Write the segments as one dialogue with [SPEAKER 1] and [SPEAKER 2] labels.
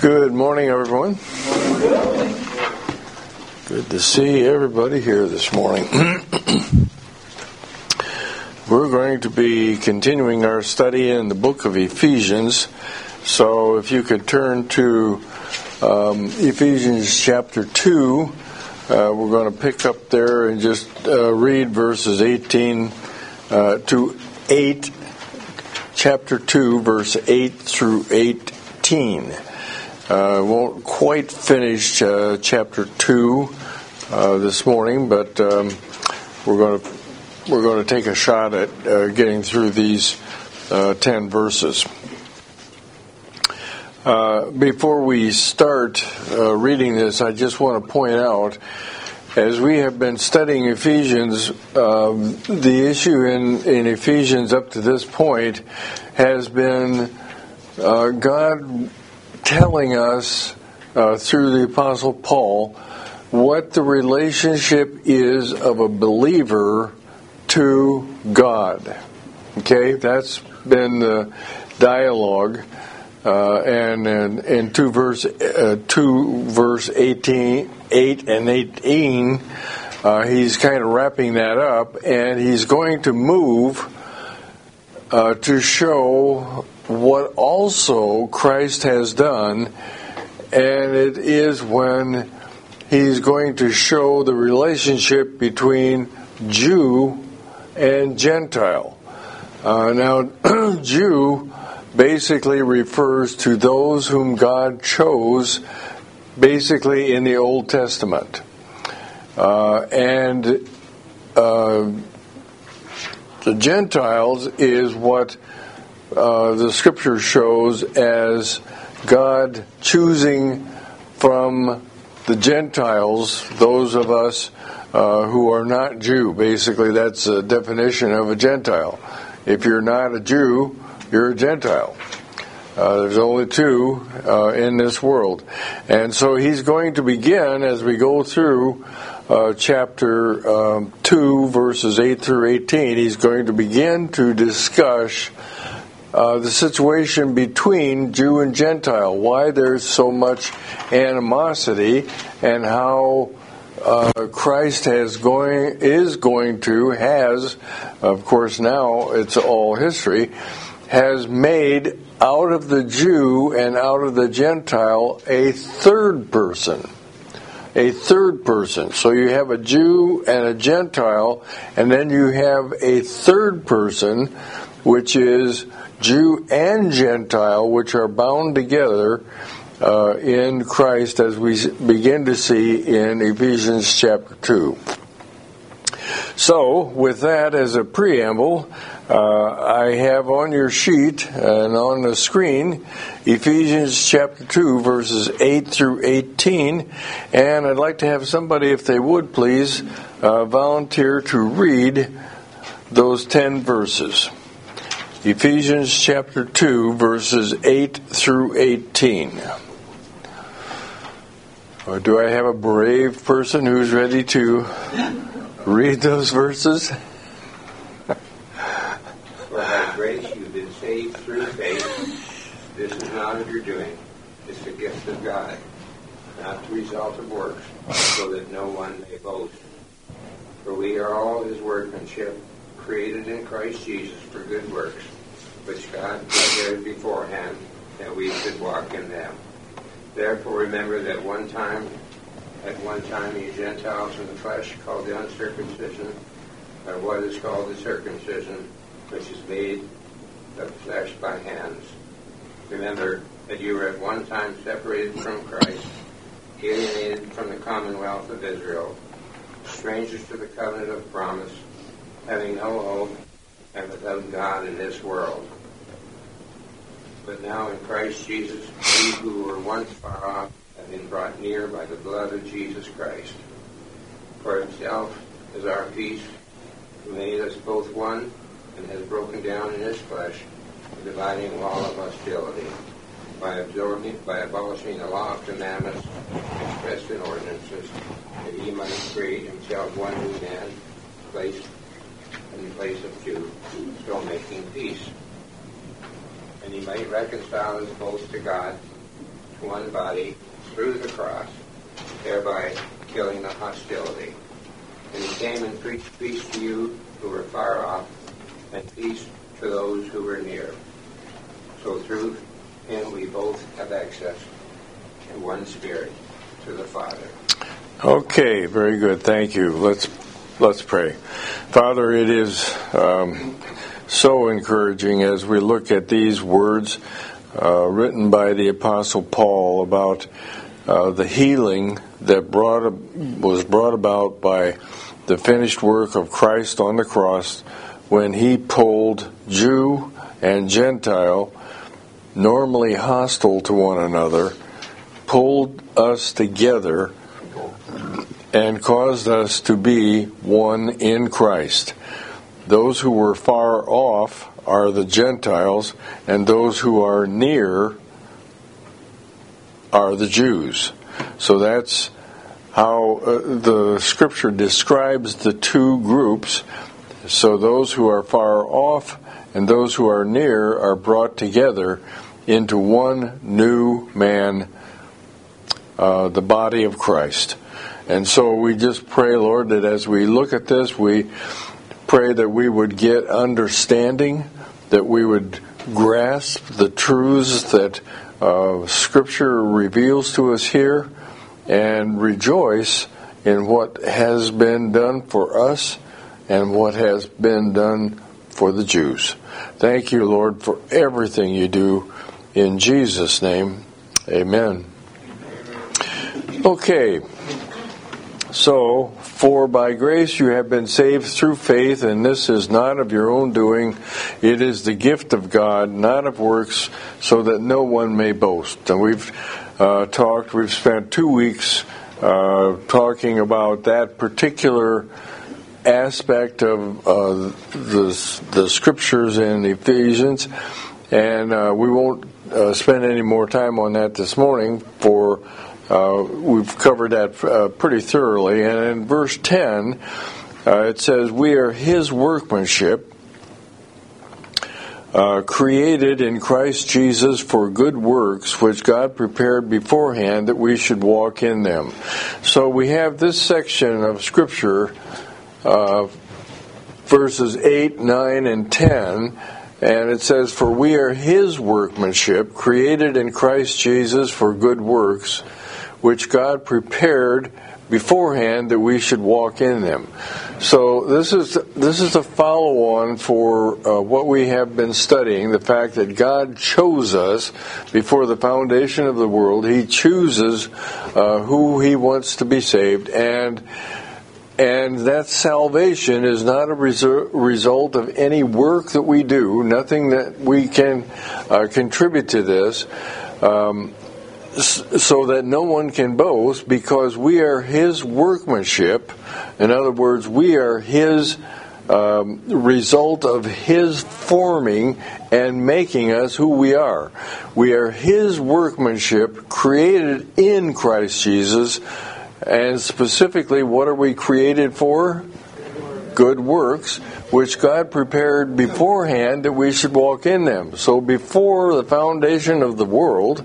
[SPEAKER 1] Good morning, everyone. Good to see everybody here this morning. We're going to be continuing our study in the book of Ephesians. So if you could turn to Ephesians chapter 2, we're going to pick up there and just read verses 18 to 8, chapter 2, verse 8 through 18. Won't quite finish chapter 2 this morning, but we're going to take a shot at getting through these 10 verses. Before we start reading this, I just want to point out, as we have been studying Ephesians, the issue in Ephesians up to this point has been God telling us through the Apostle Paul what the relationship is of a believer to God. Okay, that's been the dialogue, and in 2 verse 8 and 18, he's kind of wrapping that up, and he's going to move to show what also Christ has done, and it is when he's going to show the relationship between Jew and Gentile. Now, Jew basically refers to those whom God chose, basically in the Old Testament. And the Gentiles is what the Scripture shows as God choosing from the Gentiles, those of us who are not Jew. Basically, that's a definition of a Gentile. If you're not a Jew, you're a Gentile. There's only two in this world. And so he's going to begin, as we go through chapter 2, verses 8 through 18, he's going to begin to discuss the situation between Jew and Gentile, why there's so much animosity, and how Christ of course now it's all history, has made out of the Jew and out of the Gentile a third person. A third person. So you have a Jew and a Gentile, and then you have a third person, which is Jew and Gentile, which are bound together in Christ, as we begin to see in Ephesians chapter 2. So, with that as a preamble, I have on your sheet and on the screen Ephesians chapter 2, verses 8 through 18, and I'd like to have somebody, if they would please, volunteer to read those 10 verses. Ephesians chapter 2, verses 8 through 18. Do I have a brave person who's ready to read those verses?
[SPEAKER 2] For by grace you've been saved through faith. This is not of your doing. It's the gift of God, not the result of works, so that no one may boast. For we are all his workmanship, created in Christ Jesus for good works, which God prepared beforehand that we should walk in them. Therefore remember that at one time you Gentiles in the flesh, called the uncircumcision, by what is called the circumcision, which is made of flesh by hands. Remember that you were at one time separated from Christ, alienated from the commonwealth of Israel, strangers to the covenant of promise, having no hope, and without God in this world. But now in Christ Jesus, we who were once far off have been brought near by the blood of Jesus Christ. For himself is our peace, who made us both one, and has broken down in his flesh the dividing wall of hostility, by abolishing the law of commandments expressed in ordinances, that he might create himself one new man, placed in place of two, so making peace. And he might reconcile us both to God one body through the cross, thereby killing the hostility. And he came and preached peace to you who were far off, and peace to those who were near. So through him we both have access in one Spirit to the Father.
[SPEAKER 1] Okay, very good. Thank you. Let's pray. Father, it is so encouraging as we look at these words written by the Apostle Paul about the healing that was brought about by the finished work of Christ on the cross when he pulled Jew and Gentile, normally hostile to one another, pulled us together and caused us to be one in Christ. Those who were far off are the Gentiles, and those who are near are the Jews. So that's how the Scripture describes the two groups. So those who are far off and those who are near are brought together into one new man, the body of Christ. And so we just pray, Lord, that as we look at this, we pray that we would get understanding, that we would grasp the truths that Scripture reveals to us here, and rejoice in what has been done for us and what has been done for the Jews. Thank you, Lord, for everything you do. In Jesus' name, amen. Okay. So, for by grace you have been saved through faith, and this is not of your own doing. It is the gift of God, not of works, so that no one may boast. And we've spent 2 weeks talking about that particular aspect of the Scriptures in Ephesians, and we won't spend any more time on that this morning, for we've covered that pretty thoroughly. And in verse 10, it says, "We are His workmanship, created in Christ Jesus for good works, which God prepared beforehand that we should walk in them." So we have this section of Scripture, verses 8, 9, and 10, and it says, "For we are His workmanship, created in Christ Jesus for good works, which God prepared beforehand that we should walk in them." So this is a follow-on for what we have been studying, the fact that God chose us before the foundation of the world. He chooses who He wants to be saved, and that salvation is not a result of any work that we do, nothing that we can contribute to this, so that no one can boast, because we are His workmanship. In other words, we are His result of His forming and making us who we are. We are His workmanship, created in Christ Jesus. And specifically, what are we created for? Good works, which God prepared beforehand that we should walk in them. So before the foundation of the world,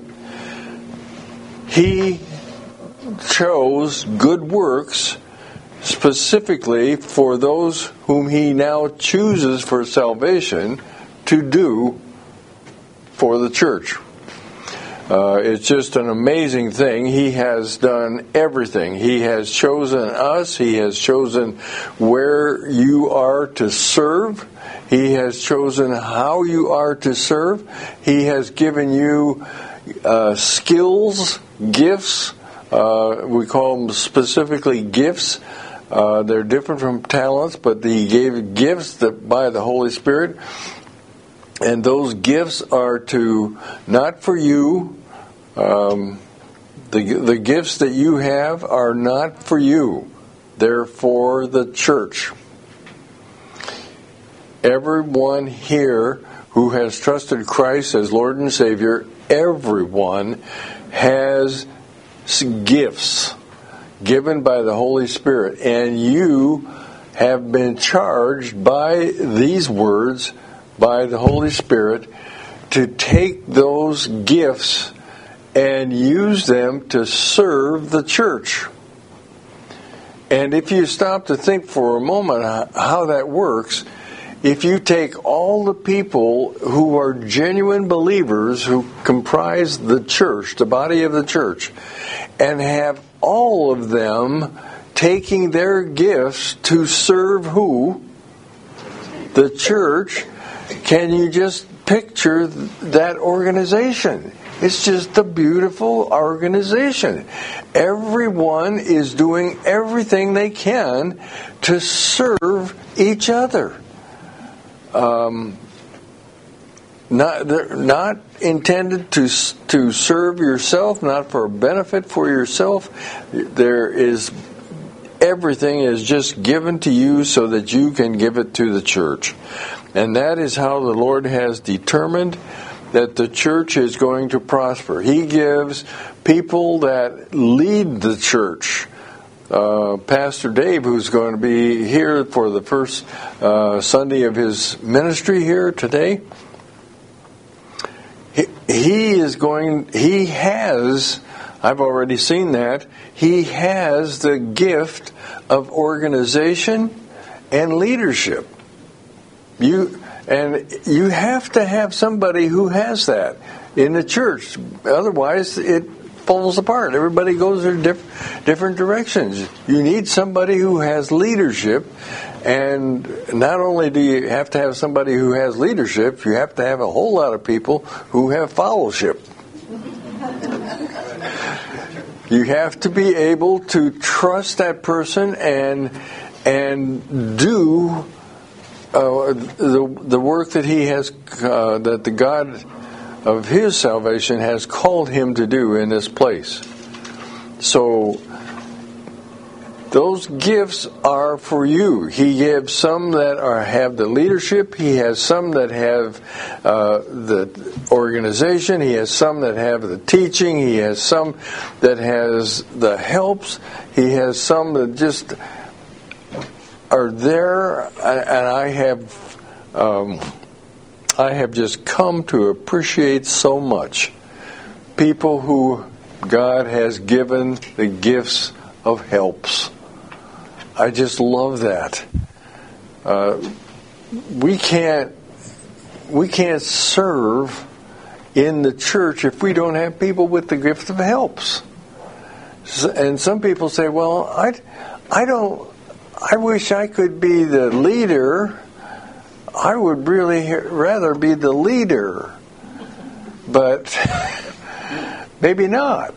[SPEAKER 1] He chose good works specifically for those whom He now chooses for salvation to do for the church. It's just an amazing thing. He has done everything. He has chosen us. He has chosen where you are to serve. He has chosen how you are to serve. He has given you skills, gifts. We call them specifically gifts. They're different from talents, but He gave gifts that by the Holy Spirit. And those gifts are not for you. The gifts that you have are not for you. They're for the church. Everyone here who has trusted Christ as Lord and Savior, everyone has gifts given by the Holy Spirit. And you have been charged by these words, by the Holy Spirit, to take those gifts and use them to serve the church. And if you stop to think for a moment how that works, if you take all the people who are genuine believers who comprise the church, the body of the church, and have all of them taking their gifts to serve who? The church. Can you just picture that organization? It's just a beautiful organization. Everyone is doing everything they can to serve each other. Not intended to serve yourself, not for a benefit for yourself. Everything is just given to you so that you can give it to the church. And that is how the Lord has determined that the church is going to prosper. He gives people that lead the church. Pastor Dave, who's going to be here for the first Sunday of his ministry here today, I've already seen that, he has the gift of organization and leadership. You have to have somebody who has that in the church. Otherwise, it falls apart. Everybody goes in different directions. You need somebody who has leadership, and not only do you have to have somebody who has leadership, you have to have a whole lot of people who have fellowship. You have to be able to trust that person and do the work that he has, that the God of his salvation has called him to do in this place. So those gifts are for you. He gives some that have the leadership. He has some that have the organization. He has some that have the teaching. He has some that has the helps. He has some that just are there. And I have just come to appreciate so much people who God has given the gifts of helps. I just love that. We can't serve in the church if we don't have people with the gift of helps. And some people say, "Well, I wish I could be the leader. I would really rather be the leader." But maybe not.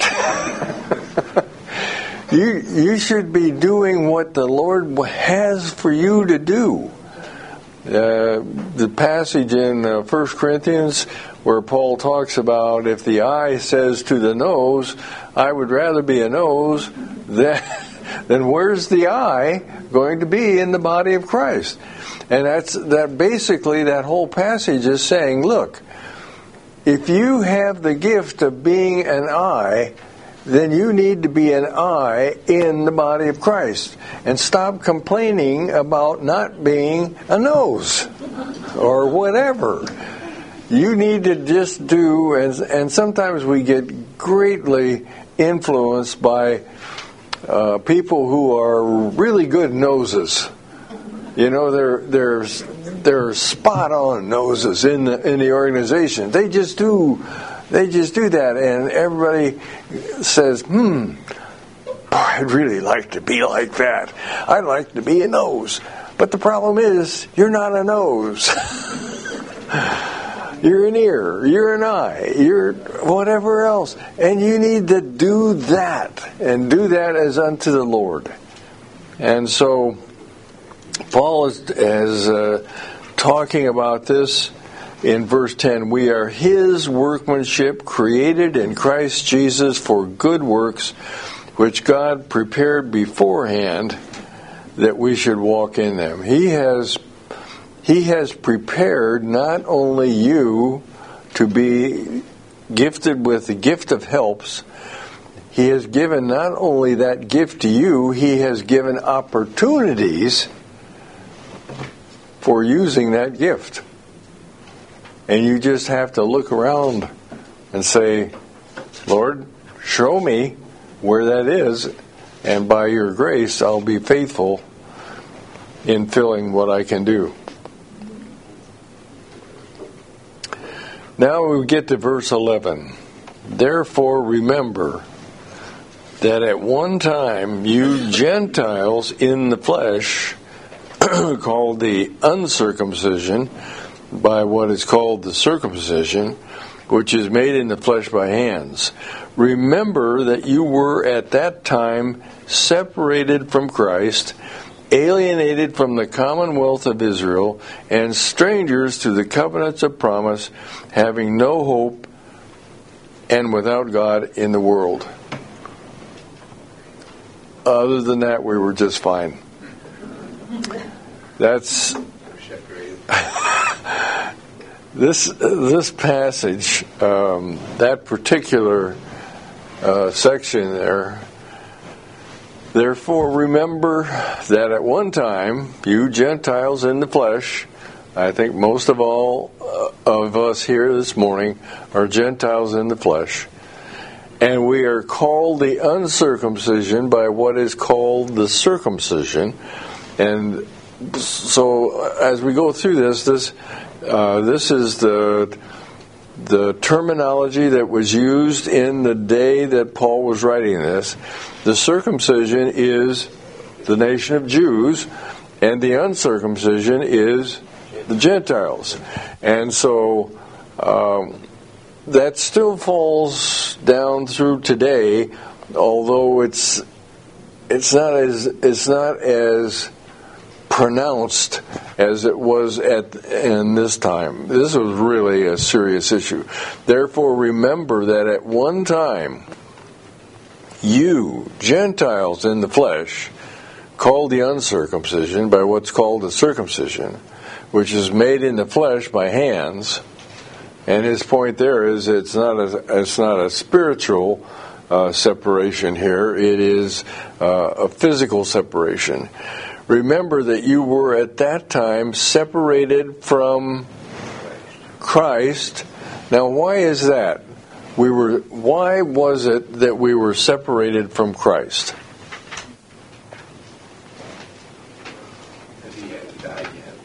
[SPEAKER 1] You should be doing what the Lord has for you to do. The passage in 1 Corinthians where Paul talks about if the eye says to the nose, "I would rather be a nose," then where's the eye going to be in the body of Christ? And that basically that whole passage is saying, look, if you have the gift of being an eye, then you need to be an eye in the body of Christ. And stop complaining about not being a nose or whatever. You need to just do, and sometimes we get greatly influenced by people who are really good noses. You know, they're spot on noses in the organization. They just do that, and everybody says, boy, I'd really like to be like that. I'd like to be a nose. But the problem is, you're not a nose. You're an ear, you're an eye, you're whatever else. And you need to do that, and do that as unto the Lord. And so, Paul is talking about this in verse 10. We are his workmanship, created in Christ Jesus for good works, which God prepared beforehand that we should walk in them. He has prepared not only you to be gifted with the gift of helps, he has given not only that gift to you, he has given opportunities for using that gift. And you just have to look around and say, Lord, show me where that is, and by your grace, I'll be faithful in filling what I can do. Now we get to verse 11. Therefore remember that at one time you Gentiles in the flesh, called the uncircumcision by what is called the circumcision, which is made in the flesh by hands. Remember that you were at that time separated from Christ, alienated from the commonwealth of Israel, and strangers to the covenants of promise, having no hope and without God in the world. Other than that, we were just fine. That's this passage, that particular section there. Therefore, remember that at one time, you Gentiles in the flesh, I think most of all of us here this morning are Gentiles in the flesh, and we are called the uncircumcision by what is called the circumcision. And so, as we go through this is the terminology that was used in the day that Paul was writing this. The circumcision is the nation of Jews, and the uncircumcision is the Gentiles. And so that still falls down through today, although it's not as pronounced as it was in this time. This was really a serious issue. Therefore, remember that at one time, you, Gentiles in the flesh, called the uncircumcision by what's called the circumcision, which is made in the flesh by hands. And his point there is it's not a spiritual separation here. It is a physical separation. Remember that you were at that time separated from Christ. Now, why is that? Why was it that we were separated from Christ?
[SPEAKER 2] Because he hadn't died yet.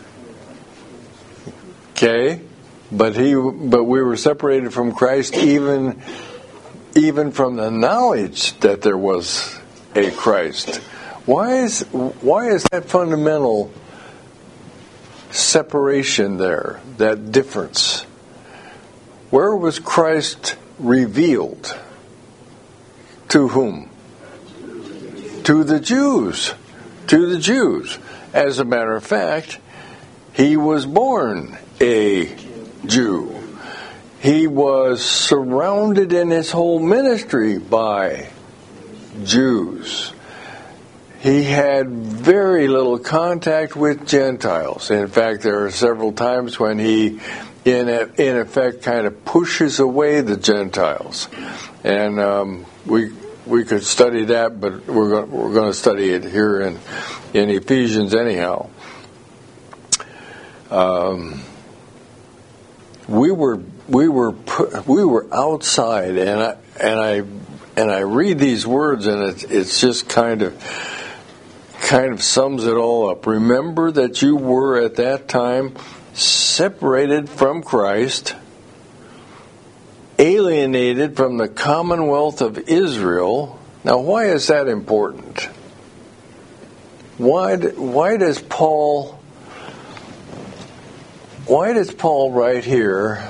[SPEAKER 1] Okay, but we were separated from Christ even from the knowledge that there was a Christ. Why is that fundamental separation there, that difference? Where was Christ revealed? To whom? To the Jews. To the Jews. As a matter of fact, he was born a Jew. He was surrounded in his whole ministry by Jews. He had very little contact with Gentiles. In fact, there are several times when he, in effect, kind of pushes away the Gentiles. And we could study that, but we're going to study it here in Ephesians anyhow. We were outside, and I read these words, and it's just kind of sums it all up. Remember that you were at that time separated from Christ, alienated from the commonwealth of Israel. Now, why is that important? Why does Paul write here,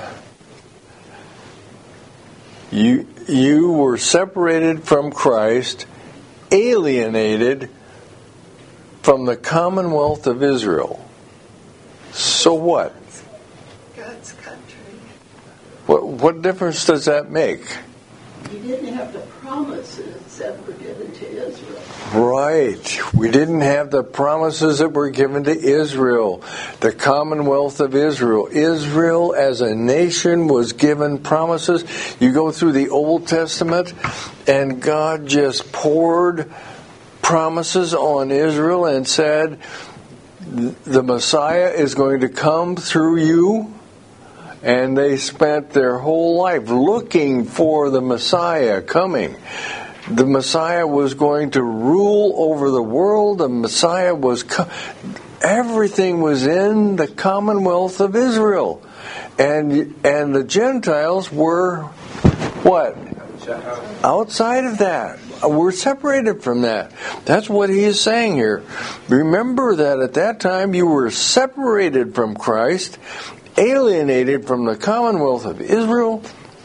[SPEAKER 1] you were separated from Christ, alienated from the commonwealth of Israel? So what?
[SPEAKER 3] God's country.
[SPEAKER 1] What difference does that make?
[SPEAKER 3] He didn't have the promises that were given to Israel.
[SPEAKER 1] Right. We didn't have the promises that were given to Israel. The commonwealth of Israel. Israel as a nation was given promises. You go through the Old Testament, and God just poured promises on Israel and said, the Messiah is going to come through you, And they spent their whole life looking for the Messiah coming. The Messiah was going to rule over the world. The Messiah was... Everything was in the commonwealth of Israel. And the Gentiles were what? Outside of that. We're separated from that. That's what he is saying here. Remember that at that time you were separated from Christ, alienated from the commonwealth of Israel,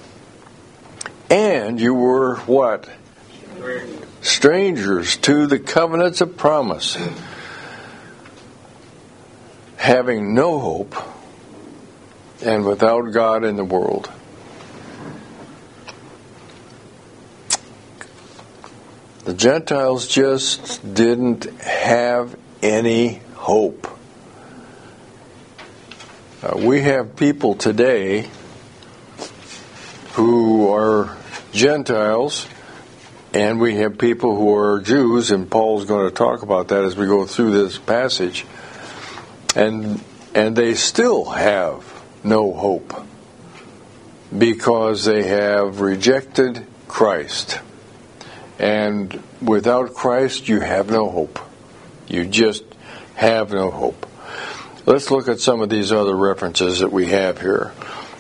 [SPEAKER 1] and you were what? Strangers to the covenants of promise, having no hope and without God in the world. The Gentiles just didn't have any hope. We have people today who are Gentiles, and we have people who are Jews, and Paul's going to talk about that as we go through this passage. And they still have no hope because they have rejected Christ. And without Christ, you have no hope. You just have no hope. Let's look at some of these other references that we have here.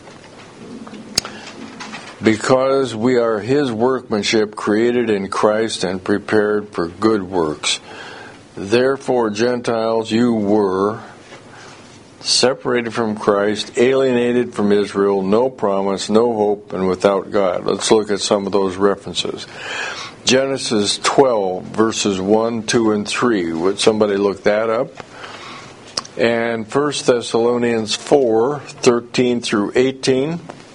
[SPEAKER 1] Because we are His workmanship, created in Christ and prepared for good works. Therefore, Gentiles, you were separated from Christ, alienated from Israel, no promise, no hope, and without God. Let's look at some of those references. Genesis 12, verses 1, 2, and 3. Would somebody look that up? And 1 Thessalonians 4, 13 through 18.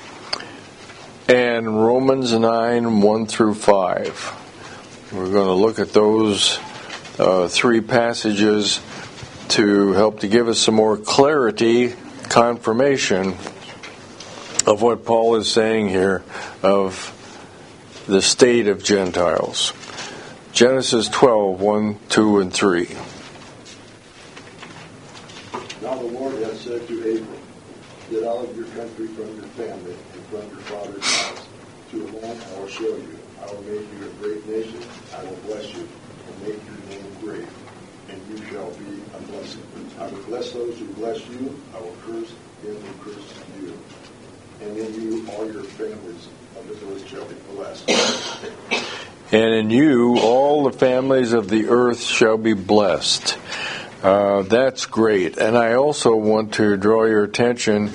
[SPEAKER 1] And Romans 9, 1 through 5. We're going to look at those three passages to help to give us some more clarity, confirmation of what Paul is saying here of the state of Gentiles. Genesis 12, 1, 2, and 3.
[SPEAKER 4] Now the Lord has said to Abram, get out of your country, from your family, and from your father's house, to a land I will show you. I will make you a great nation. I will bless you, and make your name great, and you shall be a blessing. I will bless those who bless you. I will curse him who curses you. And in you all your families of the earth shall be blessed.
[SPEAKER 1] And in you all the families of the earth shall be blessed. That's great. And I also want to draw your attention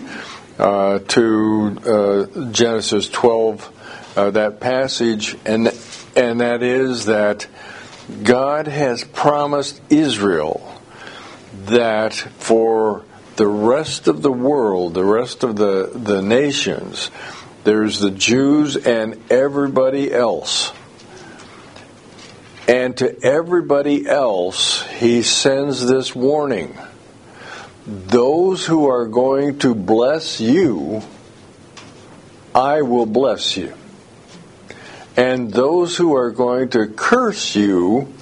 [SPEAKER 1] to Genesis 12, that passage, and that is that God has promised Israel that for the rest of the world, the rest of the nations, there's the Jews and everybody else. And to everybody else, He sends this warning. Those who are going to bless you, I will bless you. And those who are going to curse you,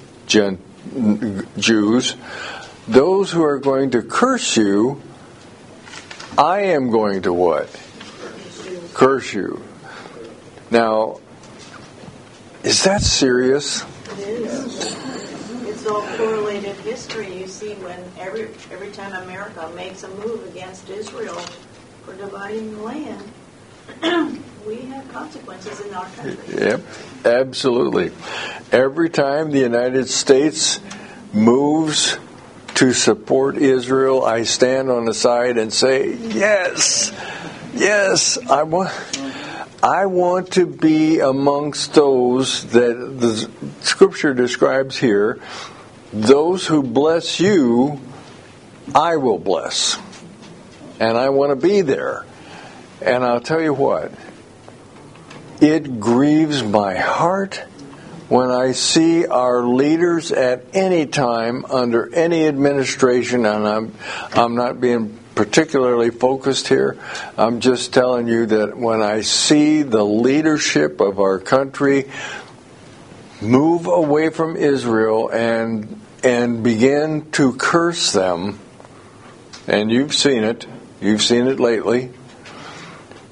[SPEAKER 1] Jews, those who are going to curse you, I am going to what? Curse you. Now, is that serious?
[SPEAKER 5] It is. It's all correlated history. You see, when every time America makes a move against Israel for dividing the land, we have consequences in our country.
[SPEAKER 1] Yep, absolutely. Every time the United States moves to support Israel, I stand on the side and say, yes, I want to be amongst those that the Scripture describes here. Those who bless you, I will bless. And I want to be there. And I'll tell you what, it grieves my heart when I see our leaders at any time under any administration, and I'm not being particularly focused here. I'm just telling you that when I see the leadership of our country move away from Israel and begin to curse them, and you've seen it lately,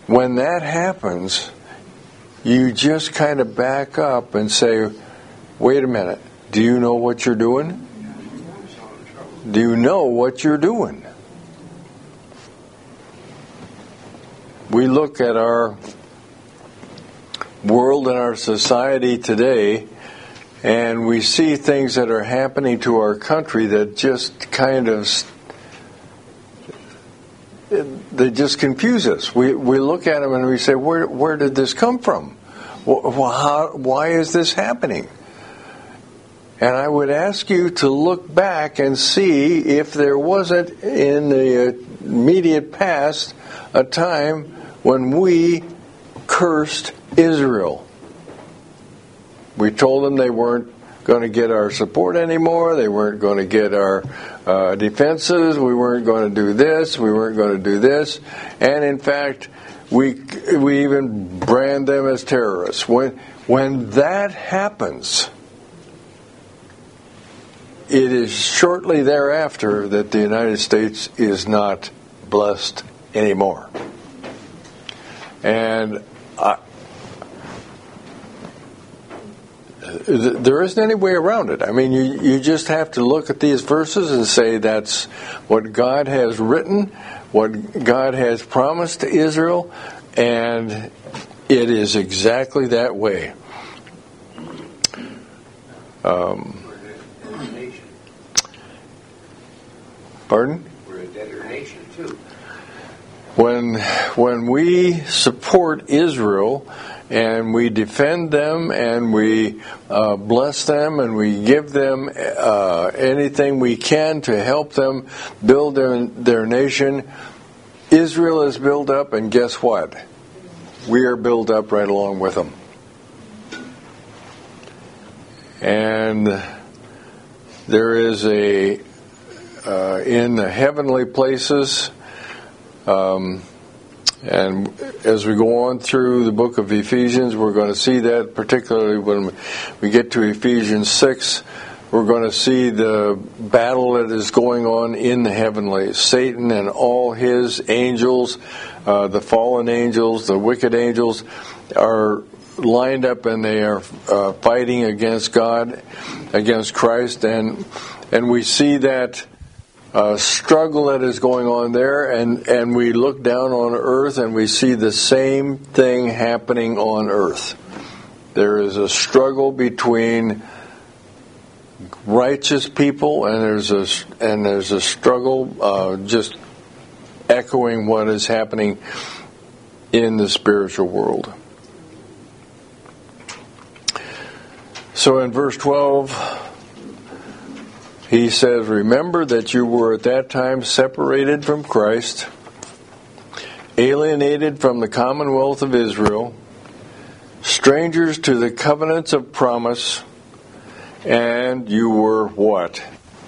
[SPEAKER 1] when that happens, you just kind of back up and say, wait a minute, do you know what you're doing? Do you know what you're doing? We look at our world and our society today, and we see things that are happening to our country that just kind of, they just confuse us. We look at them and we say, where did this come from? Why is this happening? And I would ask you to look back and see if there wasn't in the immediate past a time when we cursed Israel. We told them they weren't going to get our support anymore. They weren't going to get our defenses. We weren't going to do this. We weren't going to do this. And in fact, we even brand them as terrorists. When that happens, it is shortly thereafter that the United States is not blessed anymore. And there isn't any way around it. I mean, you just have to look at these verses and say that's what God has written, what God has promised to Israel, and it is exactly that way. Pardon?
[SPEAKER 2] We're a debtor nation too.
[SPEAKER 1] When we support Israel and we defend them and we bless them and we give them anything we can to help them build their nation, Israel is built up, and guess what? We are built up right along with them. And there is in the heavenly places, and as we go on through the book of Ephesians, we're going to see that, particularly when we get to Ephesians 6, we're going to see the battle that is going on in the heavenlies. Satan and all his angels, the fallen angels, the wicked angels, are lined up and they are fighting against God, against Christ, and we see that struggle that is going on there, and we look down on earth and we see the same thing happening on earth. There is a struggle between righteous people, and there's a struggle just echoing what is happening in the spiritual world. So in verse 12, he says, "Remember that you were at that time separated from Christ, alienated from the commonwealth of Israel, strangers to the covenants of promise, and you were what?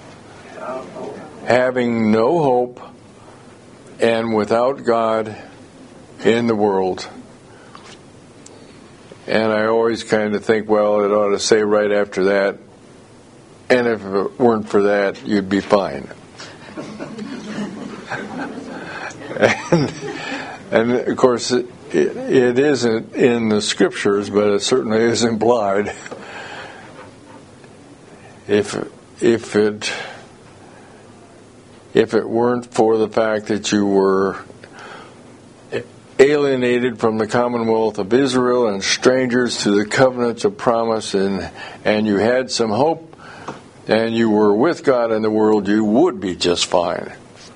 [SPEAKER 1] Having no hope and without God in the world." And I always kind of think, well, it ought to say right after that, and if it weren't for that, you'd be fine. and of course, it isn't in the scriptures, but it certainly is implied. If it weren't for the fact that you were alienated from the commonwealth of Israel and strangers to the covenants of promise, and you had some hope, and you were with God in the world, you would be just fine.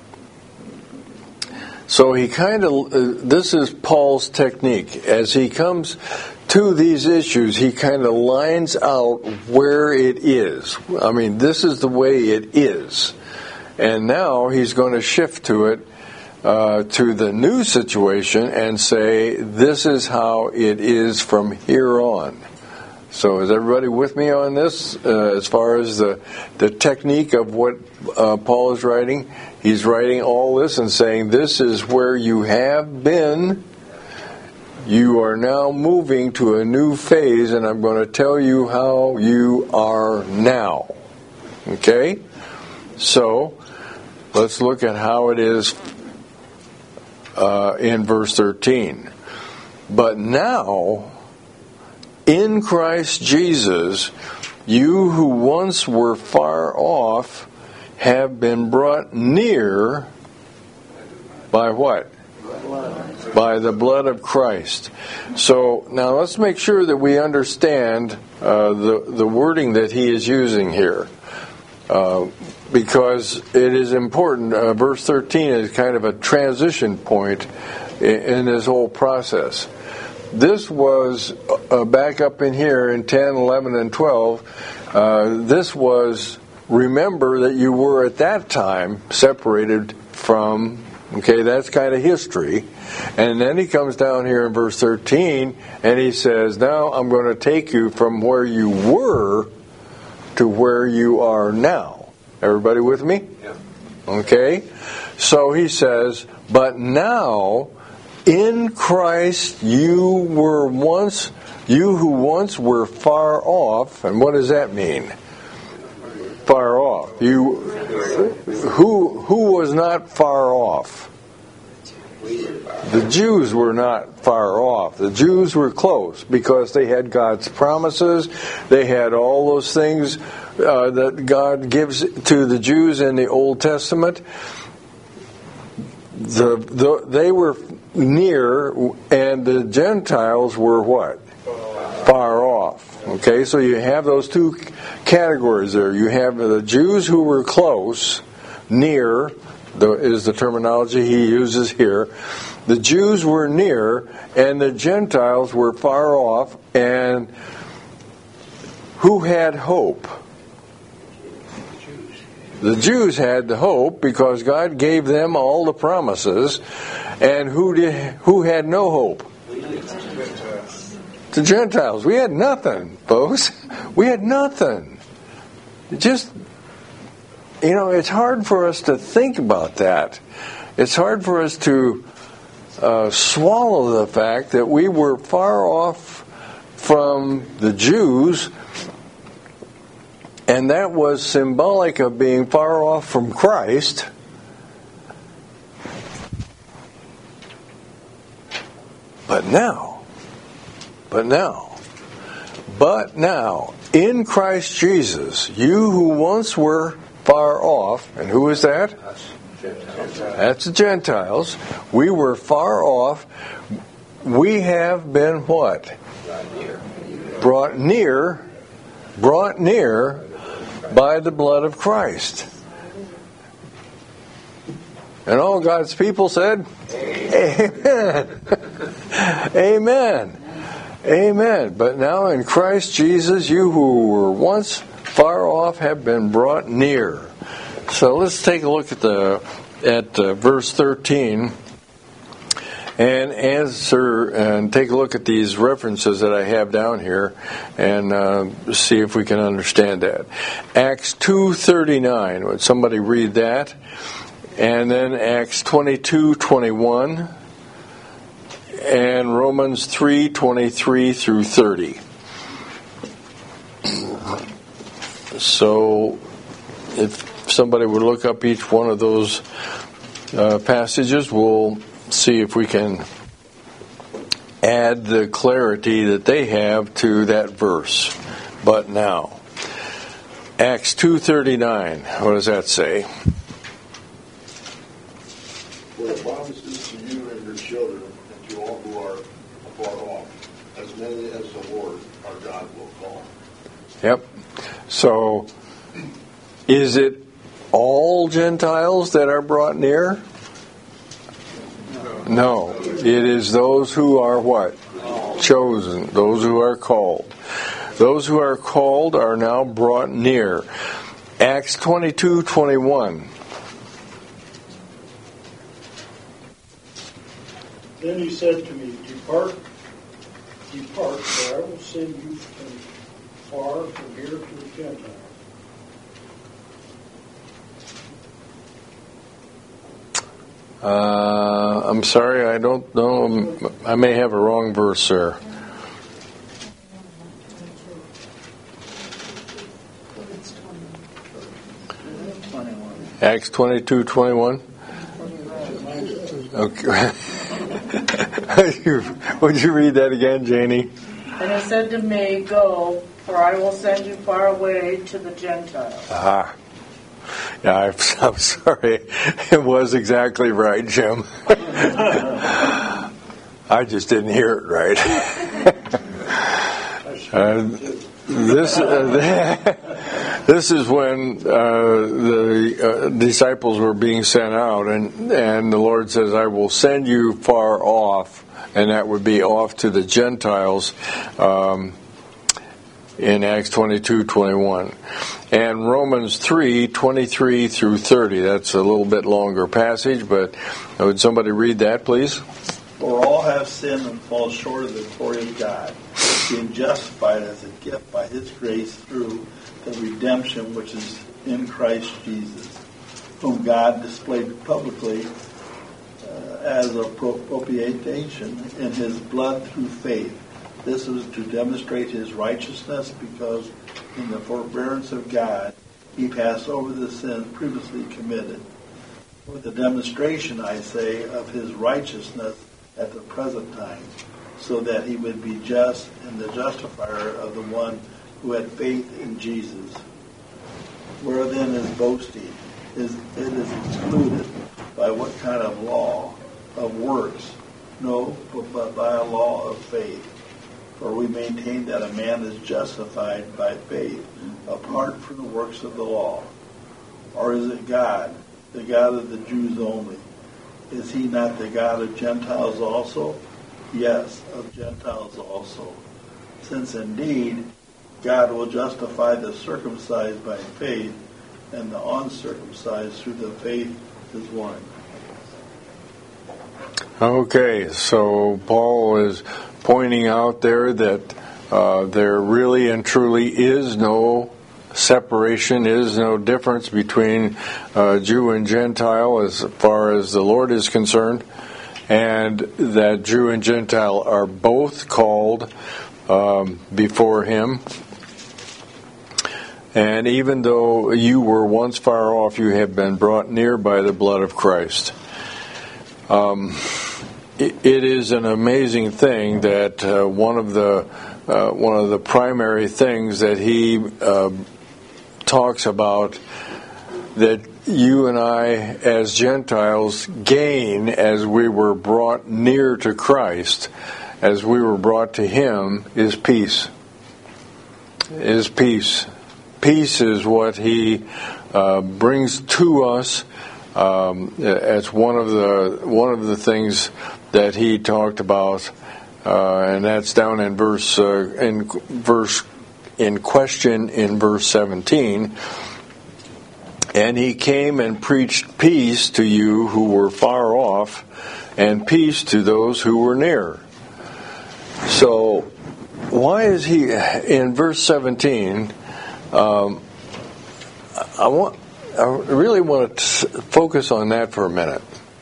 [SPEAKER 1] So he this is Paul's technique. As he comes to these issues, he kind of lines out where it is. I mean, this is the way it is. And now he's going to shift to it, to the new situation, and say, this is how it is from here on. So is everybody with me on this? As far as the technique of what Paul is writing, he's writing all this and saying, this is where you have been. You are now moving to a new phase, and I'm going to tell you how you are now. Okay? So, let's look at how it is in verse 13. But now, in Christ Jesus, you who once were far off have been brought near by what? By the blood of Christ. So now let's make sure that we understand the wording that he is using here. Because it is important. Verse 13 is kind of a transition point in this whole process. This was back up in here in 10, 11, and 12. This was, remember that you were at that time separated from, okay, that's kind of history. And then he comes down here in verse 13 and he says, now I'm going to take you from where you were to where you are now. Everybody with me?
[SPEAKER 2] Yeah.
[SPEAKER 1] Okay? So he says, but now in Christ you who once were far off, and what does that mean? Far off. Who was not far off? The Jews were not far off. The Jews were close because they had God's promises. They had all those things that God gives to the Jews in the Old Testament. They were near, and the Gentiles were what? Far off. Okay, so you have those two categories there. You have the Jews who were close, near, is the terminology he uses here. The Jews were near, and the Gentiles were far off, and who had hope? The Jews had the hope because God gave them all the promises, and who had no hope? The Gentiles. We had nothing, folks. We had nothing. Just, it's hard for us to think about that. It's hard for us to swallow the fact that we were far off from the Jews, and that was symbolic of being far off from Christ. But now, in Christ Jesus, you who once were far off, and who is that? That's the Gentiles. We were far off. We have been what? Brought near by the blood of Christ. And all God's people said, Amen. Amen. Amen. But now in Christ Jesus, you who were once far off have been brought near. So let's take a look at verse 13 and answer and take a look at these references that I have down here and see if we can understand that. Acts 2:39. Would somebody read that? And then Acts 22:21 and Romans 3:23 through 30. So if somebody would look up each one of those passages, we'll see if we can add the clarity that they have to that verse. But now, Acts 2:39, what does that say?
[SPEAKER 4] For the promises to you and your children and to all who are far off, as many as the Lord our God will call.
[SPEAKER 1] Yep. So, is it all Gentiles that are brought near? No. It is those who are what? Chosen. Those who are called. Those who are called are now brought near. Acts 22:21.
[SPEAKER 6] Then he said to me, Depart, for I will send you from far from here to the Gentiles.
[SPEAKER 1] I'm sorry, I don't know. I may have a wrong verse there. Acts 22:21. Okay. Would you read that again, Janie?
[SPEAKER 7] And he said to me, Go, for I will send you far away to the Gentiles.
[SPEAKER 1] Yeah, I'm sorry. It was exactly right, Jim. I just didn't hear it right. This is when the disciples were being sent out, and the Lord says, I will send you far off, and that would be off to the Gentiles in Acts 22:21. And Romans 3:23 through 30. That's a little bit longer passage, but would somebody read that, please?
[SPEAKER 8] For all have sinned and fall short of the glory of God, being justified as a gift by His grace through the redemption which is in Christ Jesus, whom God displayed publicly as a propitiation in His blood through faith. This was to demonstrate His righteousness, because in the forbearance of God He passed over the sins previously committed. With the demonstration, I say, of His righteousness at the present time, so that He would be just and the justifier of the one who had faith in Jesus. Where then is boasting? It is excluded. By what kind of law? Of works? No, but by a law of faith. For we maintain that a man is justified by faith, apart from the works of the law. Or is it God, the God of the Jews only? Is He not the God of Gentiles also? Yes, of Gentiles also. Since indeed God will justify the circumcised by faith, and the uncircumcised through the faith is one.
[SPEAKER 1] Okay, so Paul is pointing out there that there really and truly is no separation, is no difference between Jew and Gentile as far as the Lord is concerned, and that Jew and Gentile are both called before Him. And even though you were once far off, you have been brought near by the blood of Christ. It is an amazing thing that one of the primary things that he talks about that you and I as Gentiles gain as we were brought near to Christ, as we were brought to Him, is peace. Is peace. Peace is what He brings to us. It's one of the things that he talked about, and that's down in verse 17. And He came and preached peace to you who were far off, and peace to those who were near. So, why is He in verse 17? I really want to focus on that for a minute.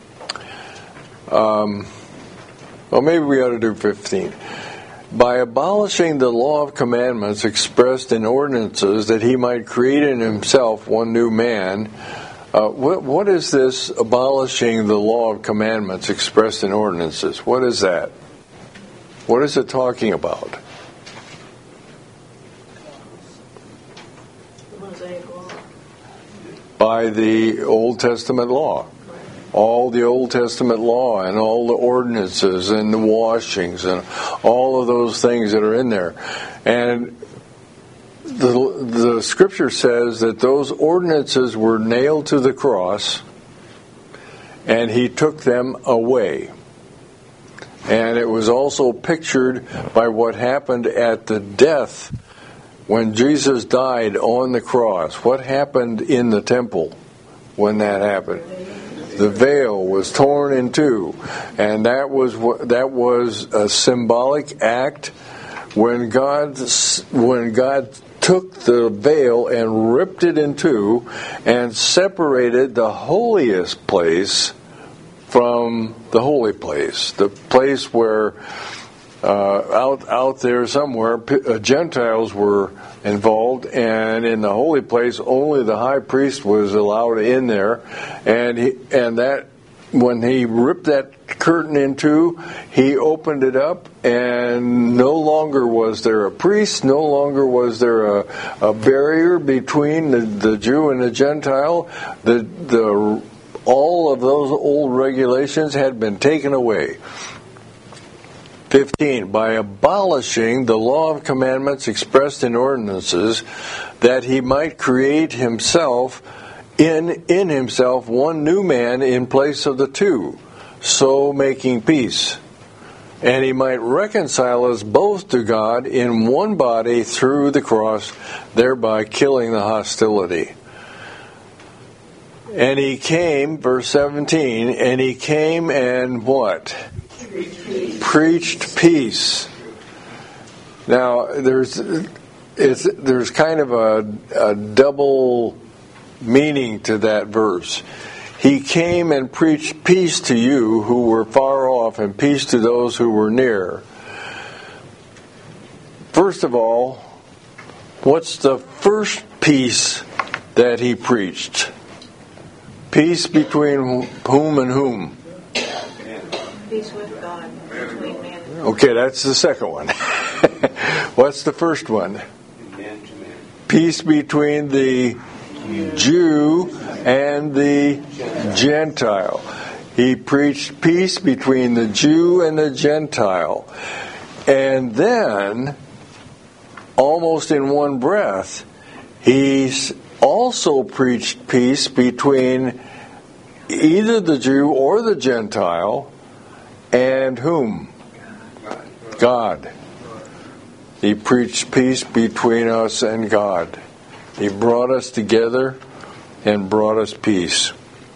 [SPEAKER 1] Well, maybe we ought to do 15. By abolishing the law of commandments expressed in ordinances, that He might create in Himself one new man. What is this abolishing the law of commandments expressed in ordinances? What is that? What is it talking about? By the Old Testament law. All the Old Testament law and all the ordinances and the washings and all of those things that are in there. And the Scripture says that those ordinances were nailed to the cross, and He took them away. And it was also pictured by what happened at the death when Jesus died on the cross. What happened in the temple when that happened? The veil was torn in two, and that was a symbolic act when God took the veil and ripped it in two and separated the holiest place from the holy place, the place where out there somewhere Gentiles were involved, and in the holy place only the high priest was allowed in there, and when he ripped that curtain in two, he opened it up, and no longer was there a priest, no longer was there a barrier between the Jew and the Gentile. All of those old regulations had been taken away. 15, by abolishing the law of commandments expressed in ordinances, that he might create himself in himself one new man in place of the two, so making peace. And he might reconcile us both to God in one body through the cross, thereby killing the hostility. And he came, verse 17, and he came and what? Preached peace. Now, there's kind of a double meaning to that verse. He came and preached peace to you who were far off, and peace to those who were near. First of all, what's the first peace that he preached? Peace between whom and whom?
[SPEAKER 5] Peace with God, between man and God.
[SPEAKER 1] Okay, that's the second one. What's the first one?
[SPEAKER 2] Man to man.
[SPEAKER 1] Peace between the Jew and the Gentile. He preached peace between the Jew and the Gentile. And then, almost in one breath, he's also preached peace between either the Jew or the Gentile and whom? God. He preached peace between us and God. He brought us together and brought us peace.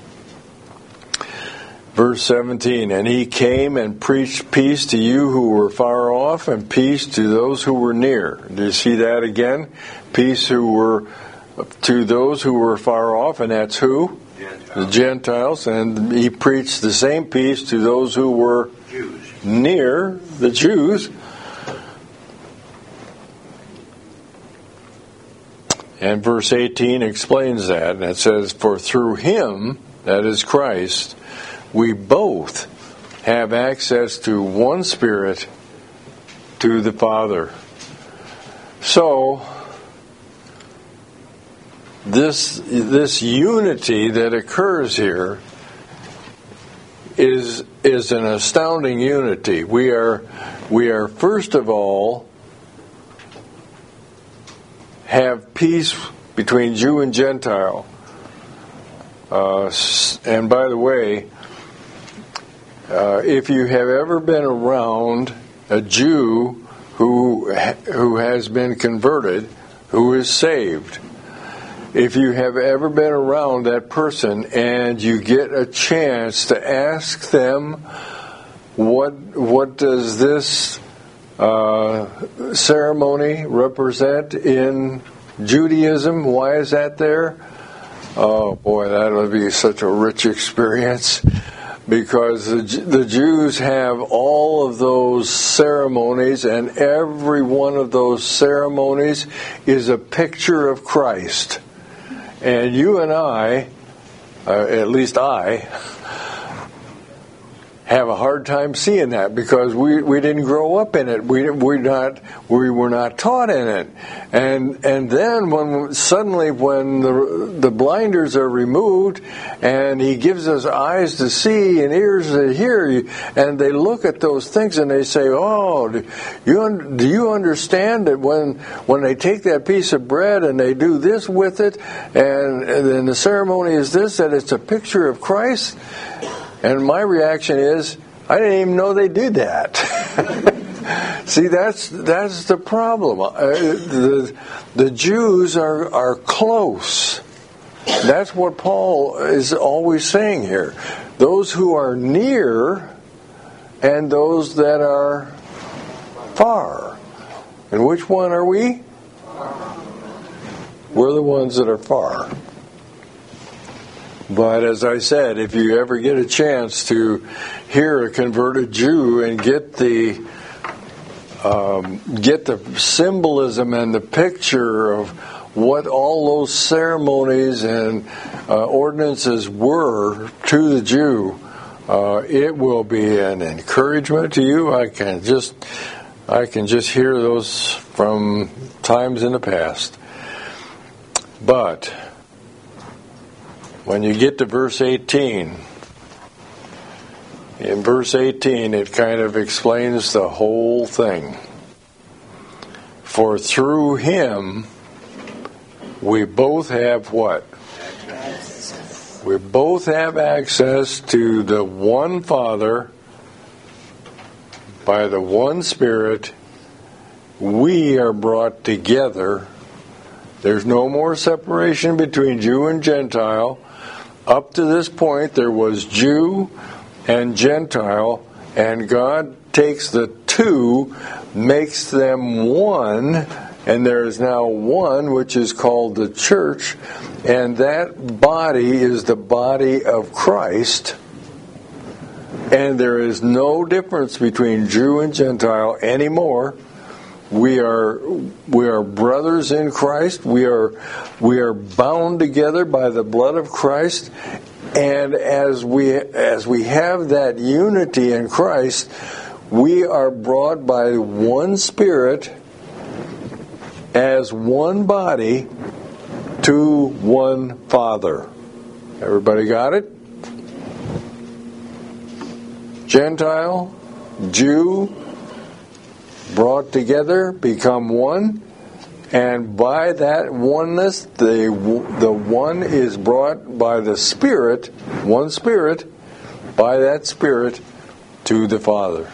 [SPEAKER 1] Verse 17, and he came and preached peace to you who were far off, and peace to those who were near. Do you see that again? Peace to those who were far off, and that's who? The Gentiles. And he preached the same peace to those who were near, the Jews. And verse 18 explains that, and it says, for through him, that is Christ, we both have access to one Spirit, to the Father. So, this unity that occurs here is an astounding unity. We are first of all have peace between Jew and Gentile. And by the way, if you have ever been around a Jew who has been converted, who is saved, if you have ever been around that person and you get a chance to ask them, what does this ceremony represent in Judaism? Why is that there? Oh boy, that would be such a rich experience, because the Jews have all of those ceremonies, and every one of those ceremonies is a picture of Christ. And you and I, at least I, have a hard time seeing that, because we didn't grow up in it. We were not taught in it. And then when the blinders are removed and he gives us eyes to see and ears to hear, and they look at those things and they say, oh, do you understand that when they take that piece of bread and they do this with it, and then the ceremony is this, that it's a picture of Christ? And my reaction is, I didn't even know they did that. See, that's the problem. The Jews are close. That's what Paul is always saying here. Those who are near and those that are far. And which one are we? We're the ones that are far. But as I said, if you ever get a chance to hear a converted Jew and get the symbolism and the picture of what all those ceremonies and ordinances were to the Jew, It will be an encouragement to you. I can just hear those from times in the past. But when you get to verse 18, in verse 18 it kind of explains the whole thing. For through him we both have what? We both have access to the one Father by the one Spirit. We are brought together. There's no more separation between Jew and Gentile. Up to this point, there was Jew and Gentile, and God takes the two, makes them one, and there is now one, which is called the church, and that body is the body of Christ. And there is no difference between Jew and Gentile anymore. We are brothers in Christ. We are bound together by the blood of Christ. And as we have that unity in Christ, we are brought by one Spirit as one body to one Father. Everybody got it? Gentile, Jew, brought together, become one, and by that oneness, the one is brought by the Spirit, one Spirit, by that Spirit to the Father.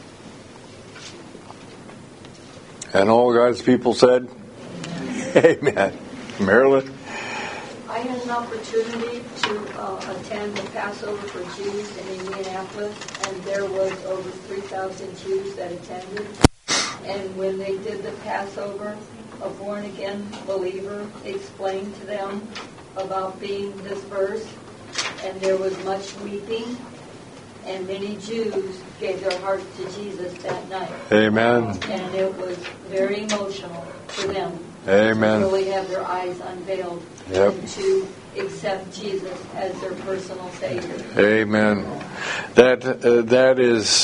[SPEAKER 1] And all God's people said, Amen. Marilyn?
[SPEAKER 9] I had an opportunity to attend the Passover for Jews in Indianapolis, and there was over 3,000 Jews that attended. And when they did the Passover, a born-again believer explained to them about being this verse, and there was much weeping, and many Jews gave their hearts to Jesus that night.
[SPEAKER 1] Amen.
[SPEAKER 9] And it was very emotional for them.
[SPEAKER 1] Amen.
[SPEAKER 9] To really have their eyes unveiled,
[SPEAKER 1] yep,
[SPEAKER 9] and to accept Jesus as their personal Savior.
[SPEAKER 1] Amen. That is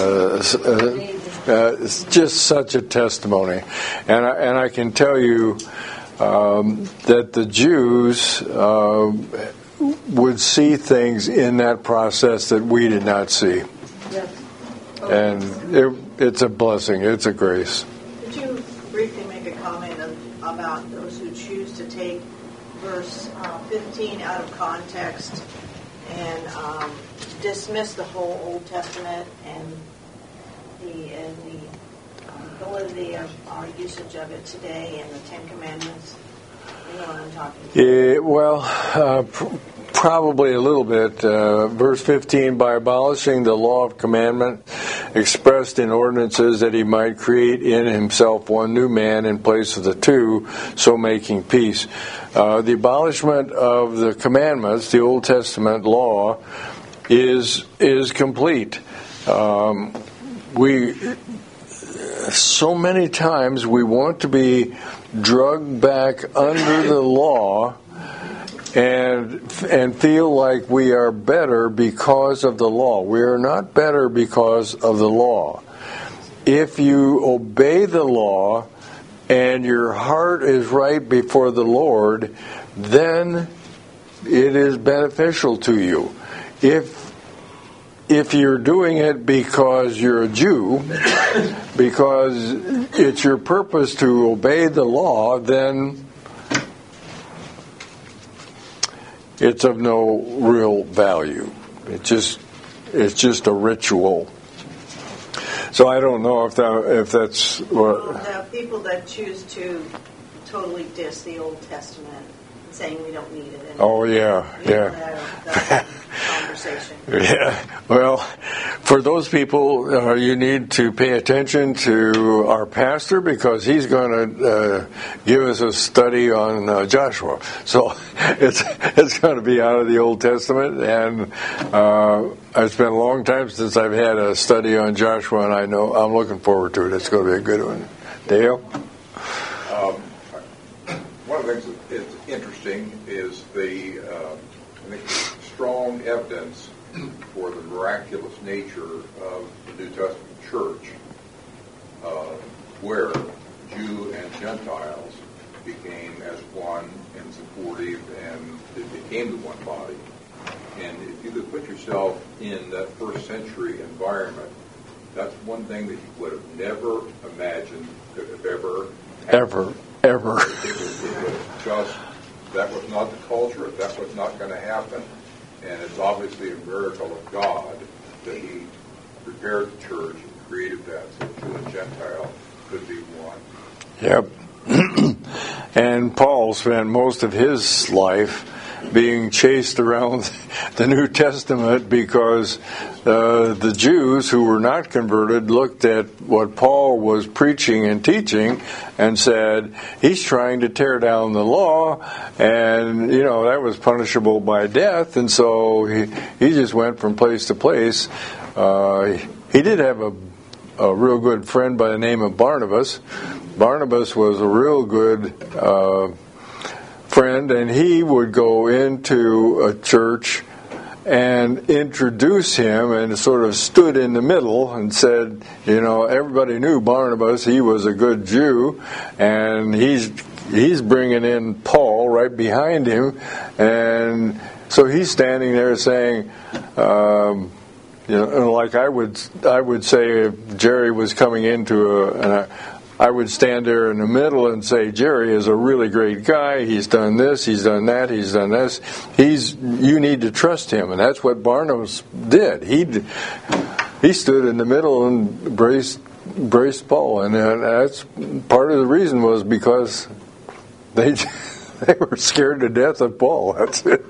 [SPEAKER 1] just such a testimony, and I can tell you that the Jews would see things in that process that we did not see.
[SPEAKER 9] Yes.
[SPEAKER 1] And it's a blessing. It's a grace.
[SPEAKER 5] Could you briefly make a comment about those who choose to take verse 15 out of context and dismiss the whole Old Testament and the validity of our usage of it today and the Ten Commandments? You know what I'm talking about?
[SPEAKER 1] Probably a little bit. Verse 15, by abolishing the law of commandment expressed in ordinances, that he might create in himself one new man in place of the two, so making peace. The abolishment of the commandments, the Old Testament law, is complete. So many times we want to be drugged back under the law and feel like we are better because of the law. We are not better because of the law. If you obey the law and your heart is right before the Lord, then it is beneficial to you. If you're doing it because you're a Jew, because it's your purpose to obey the law, then it's of no real value. It's just a ritual. So I don't know if that's what.
[SPEAKER 5] The people that choose to totally diss the Old Testament, saying we don't need it anymore.
[SPEAKER 1] Oh yeah.
[SPEAKER 5] That conversation.
[SPEAKER 1] Yeah. Well, for those people, you need to pay attention to our pastor, because he's going to give us a study on Joshua. So it's going to be out of the Old Testament, and it's been a long time since I've had a study on Joshua, and I know I'm looking forward to it. It's going to be a good one. Dale?
[SPEAKER 10] One of the things that's interesting is the strong evidence for the miraculous nature of the New Testament church, where Jew and Gentiles became as one and supportive, and it became the one body. And if you could put yourself in that first century environment, that's one thing that you would have never imagined could have ever happened.
[SPEAKER 1] Ever.
[SPEAKER 10] It was just, that was not the culture, that was not going to happen. And it's obviously a miracle of God that He prepared the church and created that so Jew and Gentile could be one.
[SPEAKER 1] Yep. And Paul spent most of his life being chased around the New Testament because the Jews who were not converted looked at what Paul was preaching and teaching and said, he's trying to tear down the law, and that was punishable by death, and so he just went from place to place. He did have a real good friend by the name of Barnabas. Barnabas was a real good friend, and he would go into a church and introduce him and sort of stood in the middle and said, everybody knew Barnabas, he was a good Jew, and he's bringing in Paul right behind him, and so he's standing there saying, like I would say if Jerry was coming into I would stand there in the middle and say, Jerry is a really great guy. He's done this, he's done that, he's done this. You need to trust him, and that's what Barnabas did. He stood in the middle and braced Paul, and that's part of the reason was because they were scared to death of Paul. That's it.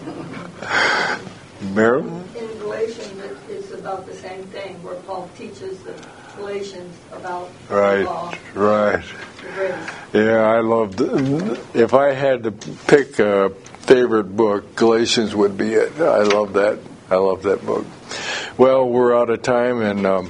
[SPEAKER 1] Marilyn?
[SPEAKER 9] In Galatians, it's about the same thing, where Paul teaches the Galatians about the law.
[SPEAKER 1] Right.
[SPEAKER 9] The grace.
[SPEAKER 1] Yeah, I loved it. If I had to pick a favorite book, Galatians would be it. I love that book. Well, we're out of time, and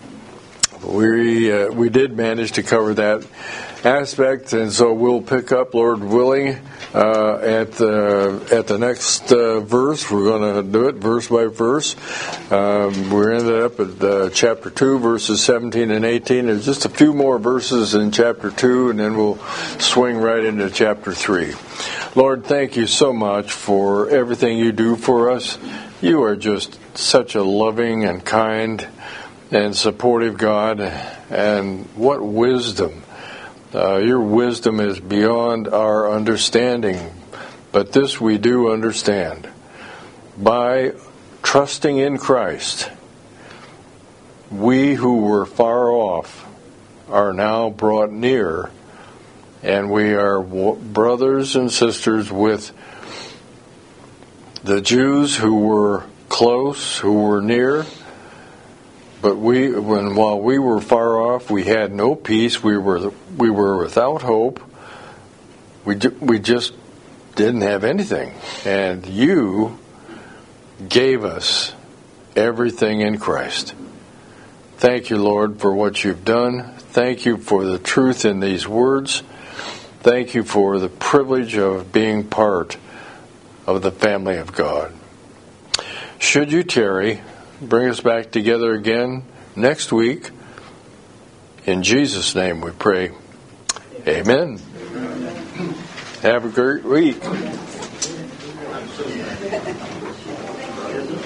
[SPEAKER 1] we did manage to cover that aspect, and so we'll pick up, Lord willing, at the next verse. We're going to do it verse by verse. We're ended up at chapter 2, verses 17 and 18. There's just a few more verses in chapter 2, and then we'll swing right into chapter 3. Lord, thank you so much for everything you do for us. You are just such a loving and kind and supportive God, and what wisdom. Your wisdom is beyond our understanding, but this we do understand. By trusting in Christ, we who were far off are now brought near, and we are brothers and sisters with the Jews who were close, who were near. But while we were far off, we had no peace. We were without hope. We just didn't have anything. And you gave us everything in Christ. Thank you, Lord, for what you've done. Thank you for the truth in these words. Thank you for the privilege of being part of the family of God. Should you tarry, bring us back together again next week. In Jesus' name we pray. Amen. Have a great week.